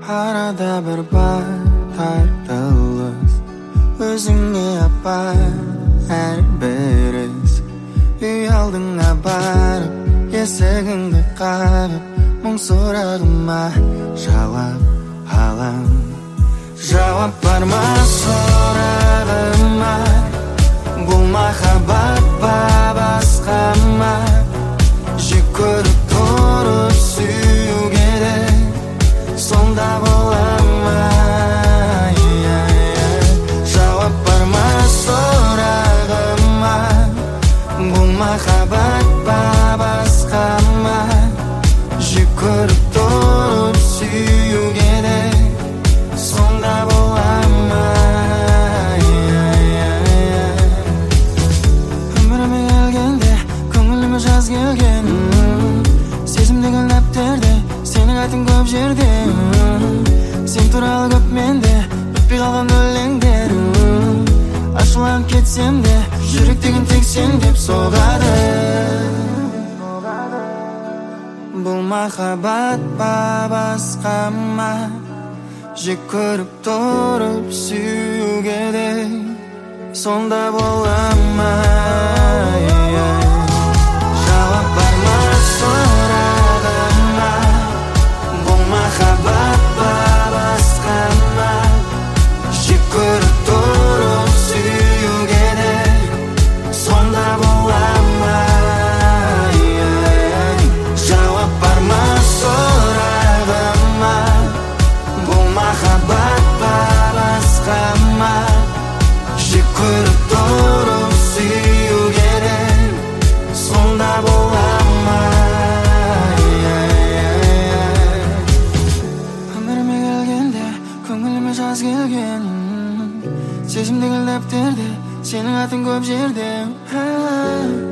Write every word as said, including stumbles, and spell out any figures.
Arada bir bar tartılız, özüңe apar her biriz. Uy aldыңа barıp, esігіңді қағып, мұң сұрағыма жауап алам. Жауап бар ма сұрағыма, бұл махаббат па басқа ма? Жек көріп тұрып сүюге де сонда бола ма? Жауап бар ма сұрағыма, бұл махаббат па басқа ма? Жек көріп тұрып сүюге де сонда бола ма? Өміріме келгенде көңіліме жаз келген, сезімдегі ләптерде сенің атың көп жерде. Сен туралы көп менде бітпей қалған өлеңдер. Ашуланып кетсем де жүректеген тек сен деп соғады. Бұл махаббат па басқа ма? Жек көріп тұрып сүюге де сонда бола ма? Жауап бар ма сұрағыма, бұл махаббат па басқа ма? Жек көріп тұрып сүюге де сонда бола ма? Жауап бар ма сұрағыма, бұл махаббат па басқа ма? Жек көріп тұрып сүюге де сонда бола ма? Өміріме келгенде көңіліме жаз келген, сезімдегі ләптерде сенің атың көп жерде.